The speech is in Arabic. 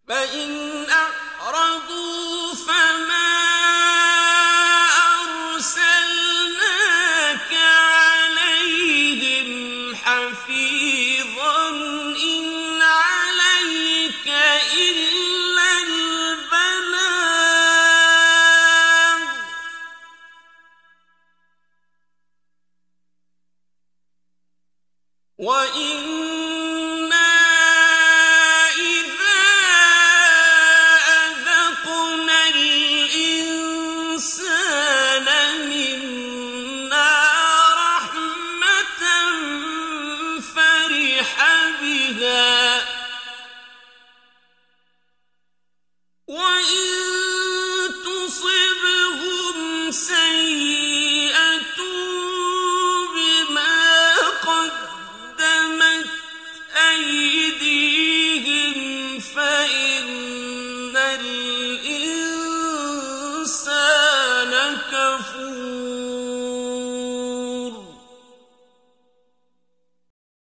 فإن أعرضوا فما أرسلناك عليهم حفيظا إن عليك إلا البلاغ وإنا إذا أذقنا الإنسان منا رحمة فرح بها وإن تصبهم سيئة بما قدمت أيديهم فإن الإنسان كفور